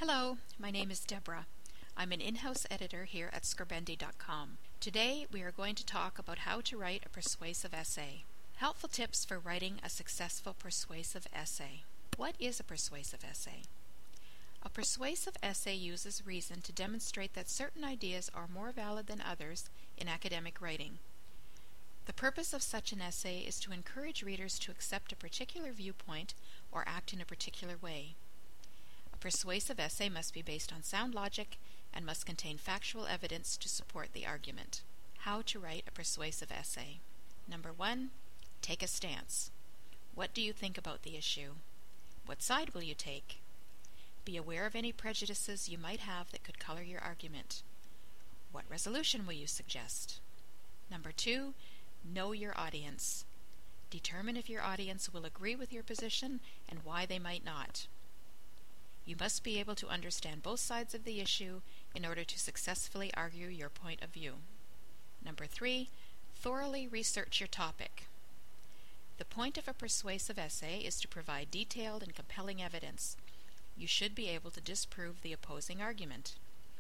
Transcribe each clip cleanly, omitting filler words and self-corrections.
Hello, my name is Deborah. I'm an in-house editor here at Scribendi.com. Today we are going to talk about how to write a persuasive essay. Helpful tips for writing a successful persuasive essay. What is a persuasive essay? A persuasive essay uses reason to demonstrate that certain ideas are more valid than others in academic writing. The purpose of such an essay is to encourage readers to accept a particular viewpoint or act in a particular way. A persuasive essay must be based on sound logic and must contain factual evidence to support the argument. How to write a persuasive essay. Number 1. Take a stance. What do you think about the issue? What side will you take? Be aware of any prejudices you might have that could color your argument. What resolution will you suggest? Number 2. Know your audience. Determine if your audience will agree with your position and why they might not. You must be able to understand both sides of the issue in order to successfully argue your point of view. Number 3. Thoroughly research your topic. The point of a persuasive essay is to provide detailed and compelling evidence. You should be able to disprove the opposing argument.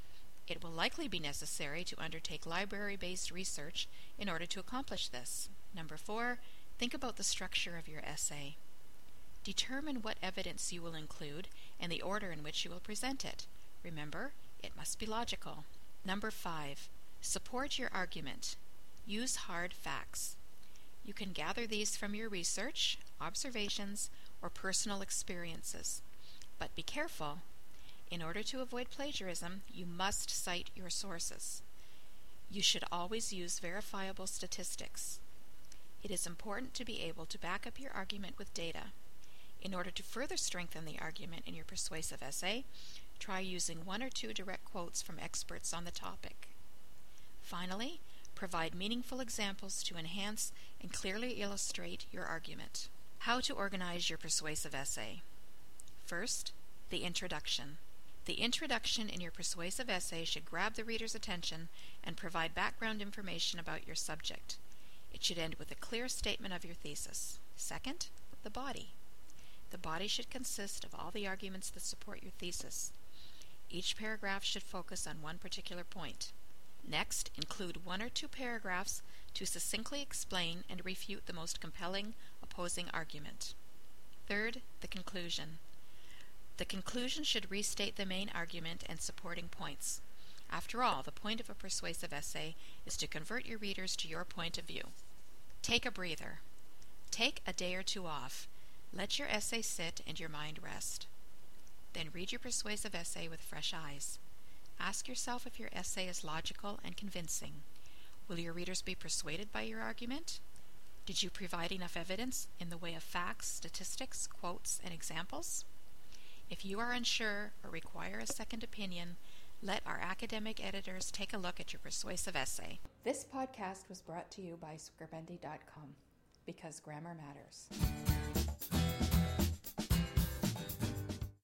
It will likely be necessary to undertake library-based research in order to accomplish this. Number 4. Think about the structure of your essay. Determine what evidence you will include and the order in which you will present it. Remember, it must be logical. Number 5. Support your argument. Use hard facts. You can gather these from your research, observations, or personal experiences. But be careful. In order to avoid plagiarism, you must cite your sources. You should always use verifiable statistics. It is important to be able to back up your argument with data. In order to further strengthen the argument in your persuasive essay, try using 1 or 2 direct quotes from experts on the topic. Finally, provide meaningful examples to enhance and clearly illustrate your argument. How to organize your persuasive essay. First, the introduction. The introduction in your persuasive essay should grab the reader's attention and provide background information about your subject. It should end with a clear statement of your thesis. Second, the body. The body should consist of all the arguments that support your thesis. Each paragraph should focus on one particular point. Next, include 1 or 2 paragraphs to succinctly explain and refute the most compelling opposing argument. Third, the conclusion. The conclusion should restate the main argument and supporting points. After all, the point of a persuasive essay is to convert your readers to your point of view. Take a breather. Take a day or 2 off. Let your essay sit and your mind rest. Then read your persuasive essay with fresh eyes. Ask yourself if your essay is logical and convincing. Will your readers be persuaded by your argument? Did you provide enough evidence in the way of facts, statistics, quotes, and examples? If you are unsure or require a second opinion, let our academic editors take a look at your persuasive essay. This podcast was brought to you by Scribendi.com, because grammar matters.